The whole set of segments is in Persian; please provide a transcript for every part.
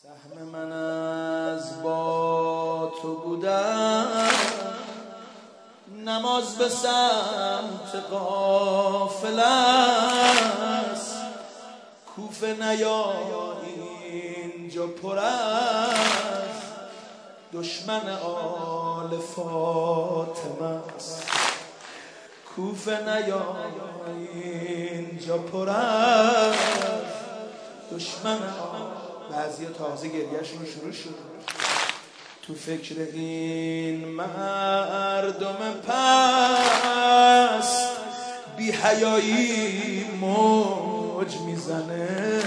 سهم من از با تو بودم، نماز به سمت قافله است. کوفه نیا اینجا پر است، دشمن آل فاطمه است. کوفه نیا اینجا پر است، دشمن بعضی تازه گریهشون شروع شد. تو فکر این مردم پست بی حیایی موج میزنه.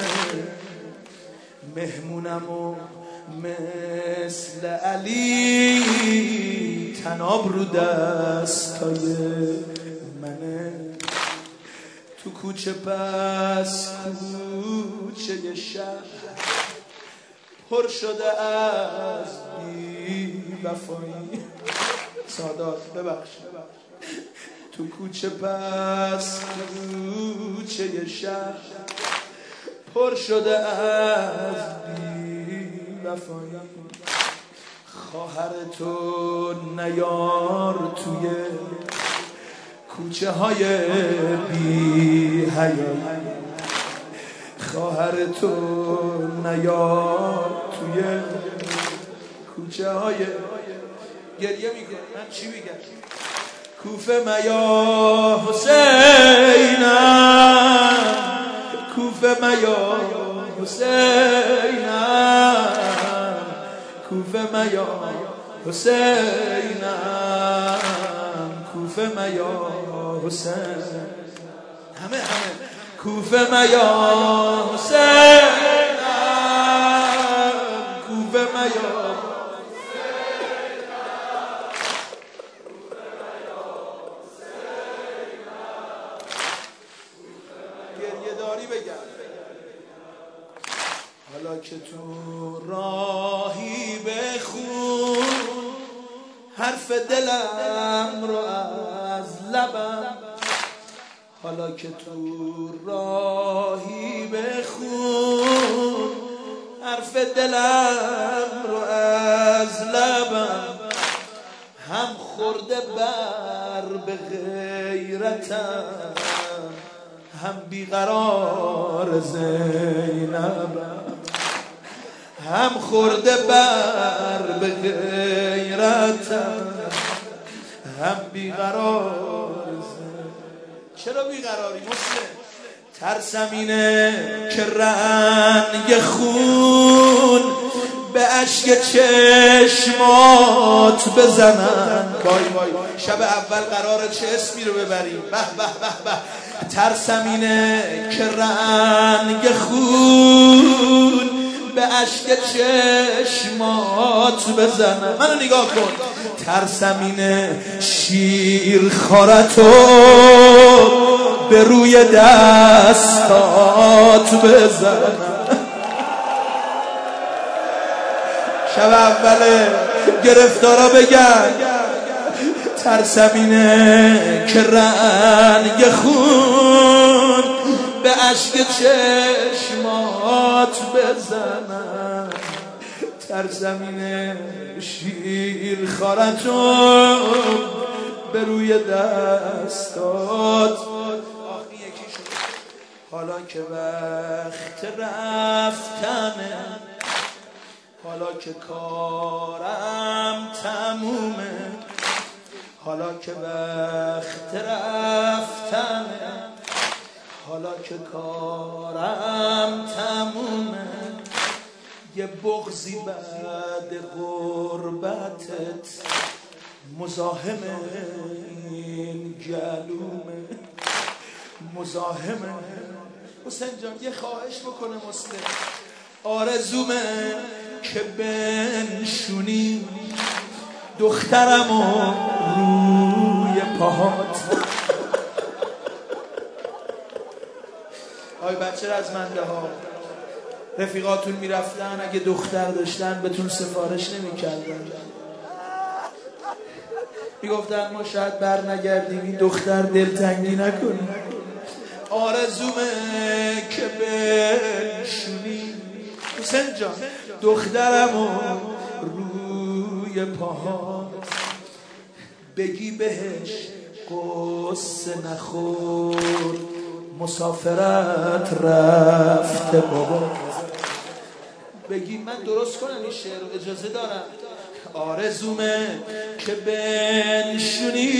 مهمونمو مثل علی تناب رو دستای منه. تو کوچه پس کوچه شهر پر شده از بی وفایی. سادات ببخش. تو کوچه پس کوچه شهر پر شده از بی وفایی. خواهر تو نیار توی کوچه های بی حیایی. خواهر تو نیار توی کوچه های گریه میکنه. من چی میگم؟ کوفه میا حسینم، کوفه میا حسینم، کوفه میا حسینم، کوفه میا حسین. همه کوفه میا حسینم، کوفه میا گریه داری بگم. حالا که تو راهی بخون حرف دلم رو از لبم. حالا که تو راهی بخون حرف دلم رو از لبم. هم خورده بر به غیرتم، هم بیقرار زینبم. هم خورده بر به غیرتم، هم بیقرار زینبم. چرا بیقراری مسلم؟ ترسم اینه که رنگ خون به اشک چشمات بزنن. وای وای، شب اول قراره چه اسمی رو ببریم. به به به به. ترسم اینه که رنگ خون به اشک چشمات بزنن. منو نگاه کن. ترسم اینه شیر خارتو به روی دستات بزنن. شب اول گرفتارا بگن ترسم اینه که رنگ خون به اشک چشمات بزنن. ترسم اینه شیر خارتون به روی دستات. حالا که وقت رفتنه، حالا که کارم تمومه، حالا که وقت رفتنه، حالا که کارم تمومه. یه بغضی بعد غربتت مزاحمه، این گلومه مزاحمه. حسین جان یه خواهش بکنه مسلم. آرزومه که بنشونی دخترمو روی پاهات. آی بچه رزمنده ها، رفیقاتون میرفتن اگه دختر داشتن بهتون سفارش نمیکردن. میگفتن ما شاید بر نگردیم، این دختر دلتنگی نکنه. آرزومه که بنشونی حسین جان دخترمو روی پاهات بگی بهش قصه نخور مسافرت رفته بابا. بگی من درست کنم این شعر رو، اجازه دارم. آرزومه که بنشونی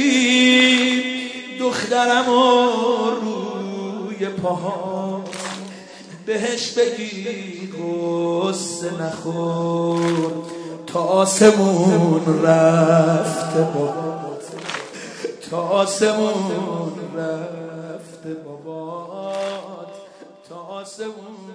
دخترمو روی پاهات بهش بگی قصه نخور تا آسمون رفته بابات، تا آسمون رفته بابات، تا آسمون